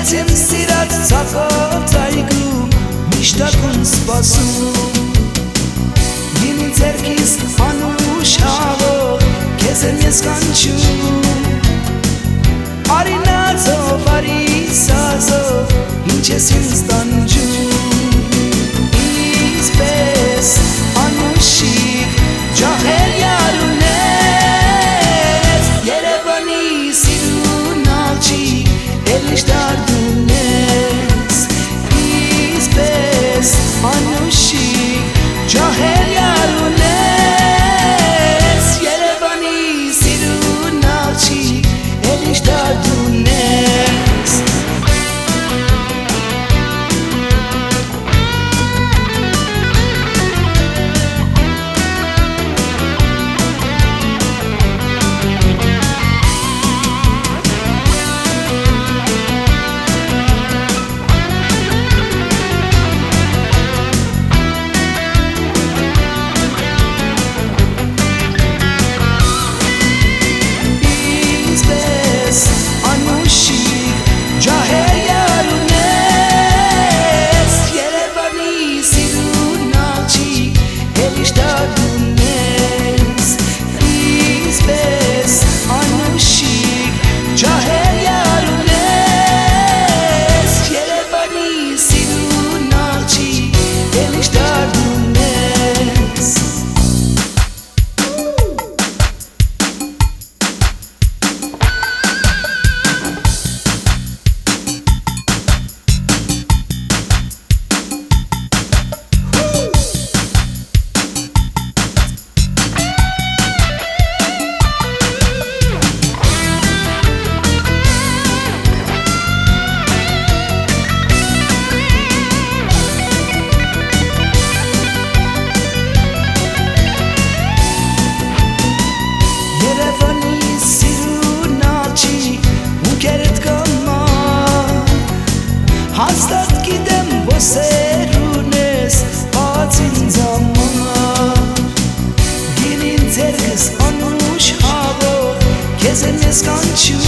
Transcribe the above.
Քեզեմ սիրած ցակած այգում միշտ ակուն սպասում Իմ ձեռքիս անուշ հավով քեզեմ ես կանչում Արի նազով, արի սազով ինչ ես ինձ տանջում Ինձ պես անուշիկ ջահել յար ունես Երևանի սիրուն աղջիկ էլ ինչ դարդ ունես Ինձ պես անուշիկ ջահել յար ունես Երևանի սիրուն աղջիկ էլ ինչ դարդ ունես Հաստատ գիտեմ ոսեր ունես բացին զամար Գինին ձերքս անուշ հավով քեզ եմ ես կանչում